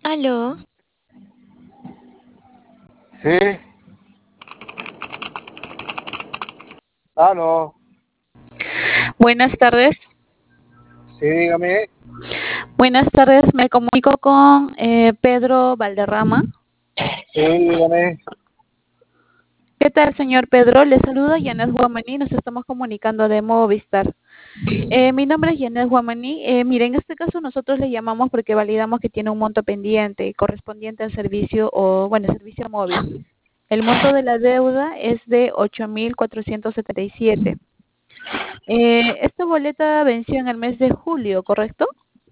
Aló, Sí, aló, buenas tardes. sí, dígame. Buenas tardes, me comunico con Pedro Valderrama. Sí, dígame. ¿Qué tal, señor Pedro? Le saluda Yanet Guamaní, nos estamos comunicando de Movistar. Mi nombre es Yanet Guamaní. Mire, en este caso nosotros le llamamos porque validamos que tiene un monto pendiente correspondiente al servicio o, bueno, servicio móvil. El monto de la deuda es de 8.477. Esta boleta venció en el mes de julio, ¿correcto?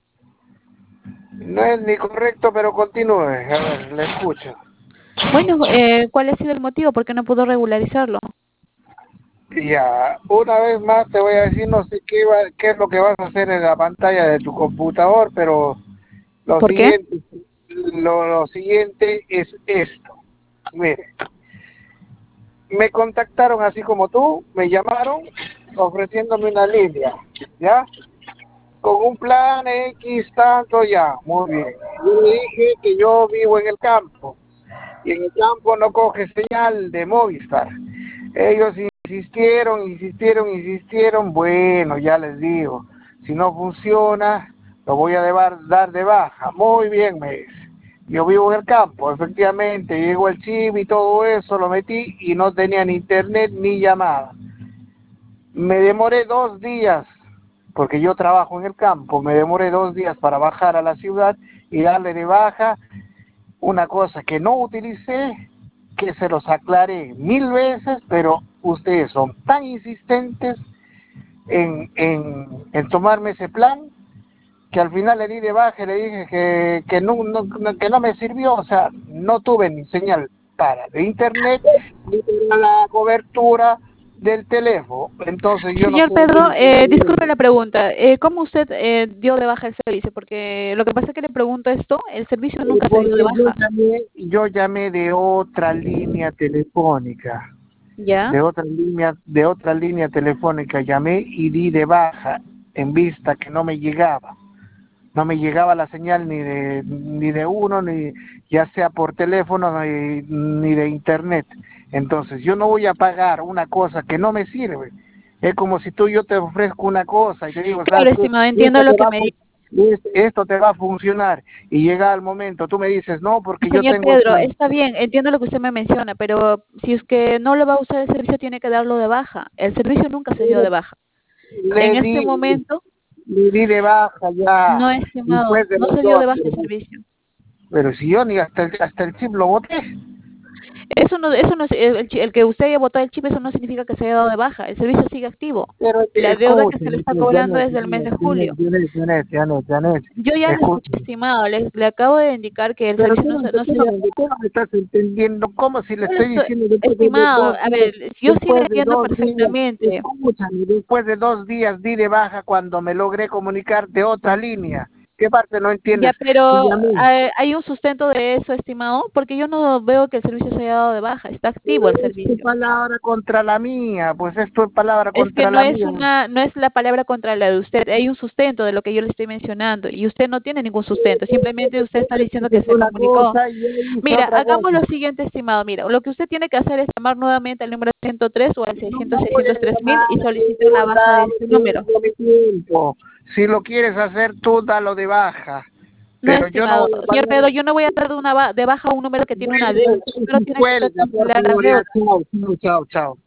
No es ni correcto, pero continúe. A ver, le escucho. Bueno, ¿cuál ha sido el motivo? ¿Por qué no pudo regularizarlo? Ya, una vez más te voy a decir, no sé qué es lo que vas a hacer en la pantalla de tu computador, pero lo ¿Por qué? siguiente, lo siguiente es esto. Mire, me contactaron así como tú, me llamaron ofreciéndome una línea, ¿ya? Con un plan X tanto ya, muy bien. Yo le dije que yo vivo en el campo y en el campo no coge señal de Movistar. Ellos insistieron, bueno, ya les digo, si no funciona, lo voy a dar de baja. Muy bien, me dice. Yo vivo en el campo, efectivamente, llegó el chip y todo eso, lo metí y no tenía ni internet ni llamada. Me demoré 2 días, porque yo trabajo en el campo, me demoré 2 días para bajar a la ciudad y darle de baja una cosa que no utilicé, que se los aclaré 1000 veces, pero ustedes son tan insistentes en tomarme ese plan, que al final le di de baja y le dije que no me sirvió, o sea, no tuve ni señal para de internet, ni para la cobertura del teléfono, entonces yo no Señor puedo... Pedro, disculpe la pregunta. ¿Cómo usted dio de baja el servicio? Porque lo que pasa es que le pregunto esto, el servicio nunca se dio de Porque baja. yo llamé de otra línea telefónica, ¿Ya? de otra línea telefónica llamé y di de baja en vista que no me llegaba la señal ni de uno, ni ya sea por teléfono ni de internet. Entonces yo no voy a pagar una cosa que no me sirve. Es como si yo te ofrezco una cosa y te digo, Claro, sabes qué, estimado, entiendo lo que me dice. esto te va a funcionar, y llega el momento, tú me dices, no, porque yo Señor tengo Pedro, que... está bien, entiendo lo que usted me menciona, pero si es que no lo va a usar el servicio, tiene que darlo de baja. El servicio nunca se dio de baja. Le En di, este momento, le di de baja ya, no, estimado, después de no las se dio de dos. baja el servicio. Pero si yo ni hasta el chip lo boté. Eso no, el que usted haya botado el chip, eso no significa que se haya dado de baja. El servicio sigue activo. Pero La deuda que se le escúcheme, está pues, cobrando desde el mes de julio. Janet, Yo ya le escuché, escúcheme. estimado, le acabo de indicar que el Pero servicio no se dio. tú no me estás entendiendo, como si le Yo le estoy estoy, diciendo estimado, a ver, yo sí le después de entiendo 2 días, perfectamente. escúchame, después de 2 días di de baja cuando me logré comunicar de otra línea. ¿Qué parte no Ya, entiendes? Y pero llamé. hay un sustento de eso, estimado, porque yo no veo que el servicio se haya dado de baja. Está activo el Es tu servicio. palabra contra la mía, pues es tu palabra Es que contra la mía. no es la palabra contra la de usted, hay un sustento de lo que yo le estoy mencionando y usted no tiene ningún sustento, simplemente usted está diciendo que Es se una comunicó. cosa y yo hice Mira, otra hagamos cosa. lo siguiente, estimado, mira, lo que usted tiene que hacer es llamar nuevamente al número 103 o al No voy a 600-603.000 llamar y a solicitar la ningún baja de lado, este número. pierdo mi tiempo. Si lo quieres hacer tú, dalo de baja. No, Pero yo no estimado, voy a señor pagar. Pedro, yo no voy a dar de baja a un número que tiene una Bueno, deuda, entonces pero tiene que cuelga, por cancelar la favor, ya. deuda. Chao, chao, chao.